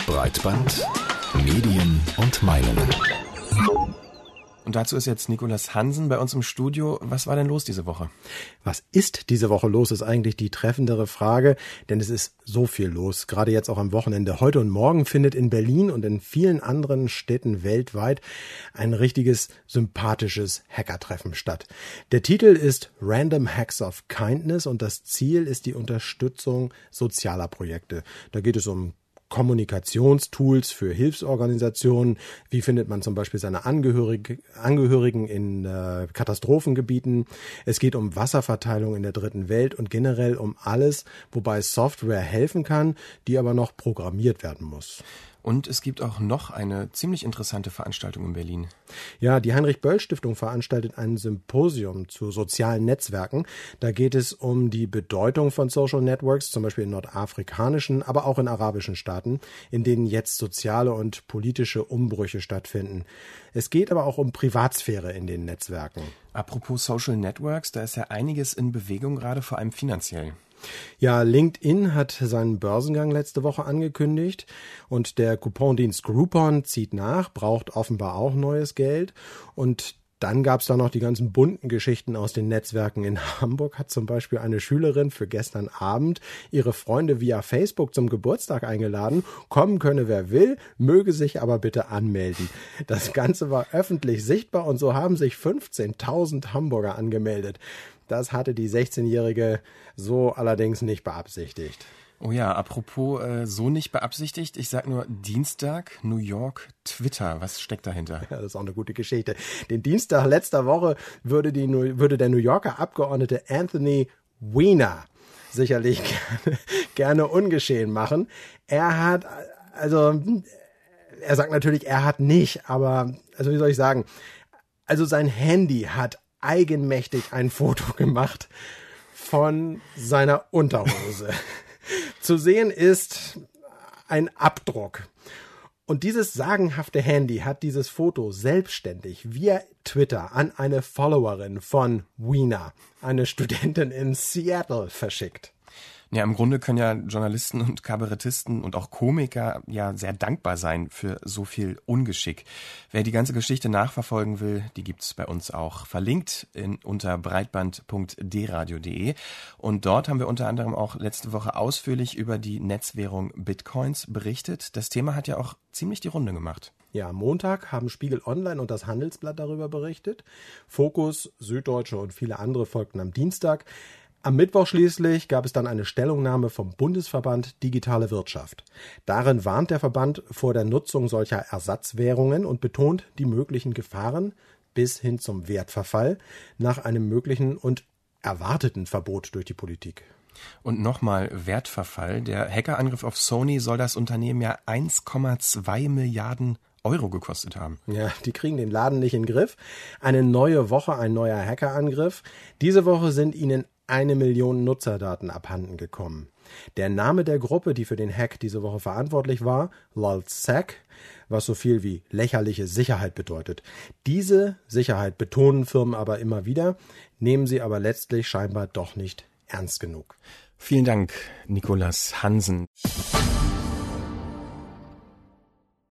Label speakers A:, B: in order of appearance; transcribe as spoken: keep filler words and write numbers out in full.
A: Breitband, Medien und Meinungen.
B: Und dazu ist jetzt Nicolas Hansen bei uns im Studio. Was war denn los diese Woche?
C: Was ist diese Woche los, ist eigentlich die treffendere Frage, denn es ist so viel los, gerade jetzt auch am Wochenende. Heute und morgen findet in Berlin und in vielen anderen Städten weltweit ein richtiges sympathisches Hackertreffen statt. Der Titel ist Random Hacks of Kindness und das Ziel ist die Unterstützung sozialer Projekte. Da geht es um Kommunikationstools für Hilfsorganisationen. Wie findet man zum Beispiel seine Angehörig- Angehörigen in äh, Katastrophengebieten? Es geht um Wasserverteilung in der dritten Welt und generell um alles, wobei Software helfen kann, die aber noch programmiert werden muss.
B: Und es gibt auch noch eine ziemlich interessante Veranstaltung in Berlin.
C: Ja, die Heinrich-Böll-Stiftung veranstaltet ein Symposium zu sozialen Netzwerken. Da geht es um die Bedeutung von Social Networks, zum Beispiel in nordafrikanischen, aber auch in arabischen Staaten, in denen jetzt soziale und politische Umbrüche stattfinden. Es geht aber auch um Privatsphäre in den Netzwerken.
B: Apropos Social Networks, da ist ja einiges in Bewegung, gerade vor allem finanziell.
C: Ja, LinkedIn hat seinen Börsengang letzte Woche angekündigt und der Coupondienst Groupon zieht nach, braucht offenbar auch neues Geld. Und dann gab es da noch die ganzen bunten Geschichten aus den Netzwerken. In Hamburg hat zum Beispiel eine Schülerin für gestern Abend ihre Freunde via Facebook zum Geburtstag eingeladen. Kommen könne wer will, möge sich aber bitte anmelden. Das Ganze war öffentlich sichtbar und so haben sich fünfzehntausend Hamburger angemeldet. Das hatte die sechzehnjährige so allerdings nicht beabsichtigt.
B: Oh ja, apropos äh, so nicht beabsichtigt, ich sag nur Dienstag, New York, Twitter. Was steckt dahinter?
C: Ja, das ist auch eine gute Geschichte. Den Dienstag letzter Woche würde, die, würde der New Yorker Abgeordnete Anthony Weiner sicherlich gerne, gerne ungeschehen machen. Er hat, also, er sagt natürlich, er hat nicht, aber, also wie soll ich sagen, also sein Handy hat eigenmächtig ein Foto gemacht von seiner Unterhose. Zu sehen ist ein Abdruck. Und dieses sagenhafte Handy hat dieses Foto selbstständig via Twitter an eine Followerin von Weiner, eine Studentin in Seattle, verschickt.
B: Ja, im Grunde können ja Journalisten und Kabarettisten und auch Komiker ja sehr dankbar sein für so viel Ungeschick. Wer die ganze Geschichte nachverfolgen will, die gibt's bei uns auch verlinkt in, unter breitband punkt d radio punkt d e. Und dort haben wir unter anderem auch letzte Woche ausführlich über die Netzwährung Bitcoins berichtet. Das Thema hat ja auch ziemlich die Runde gemacht.
C: Ja, am Montag haben Spiegel Online und das Handelsblatt darüber berichtet. Fokus, Süddeutsche und viele andere folgten am Dienstag. Am Mittwoch schließlich gab es dann eine Stellungnahme vom Bundesverband Digitale Wirtschaft. Darin warnt der Verband vor der Nutzung solcher Ersatzwährungen und betont die möglichen Gefahren bis hin zum Wertverfall nach einem möglichen und erwarteten Verbot durch die Politik.
B: Und nochmal Wertverfall. Der Hackerangriff auf Sony soll das Unternehmen ja eins Komma zwei Milliarden Euro gekostet haben.
C: Ja, die kriegen den Laden nicht in den Griff. Eine neue Woche, ein neuer Hackerangriff. Diese Woche sind ihnen eine Million Nutzerdaten abhanden gekommen. Der Name der Gruppe, die für den Hack diese Woche verantwortlich war, LulzSec, was so viel wie lächerliche Sicherheit bedeutet. Diese Sicherheit betonen Firmen aber immer wieder, nehmen sie aber letztlich scheinbar doch nicht ernst genug.
B: Vielen Dank, Nicolas Hansen.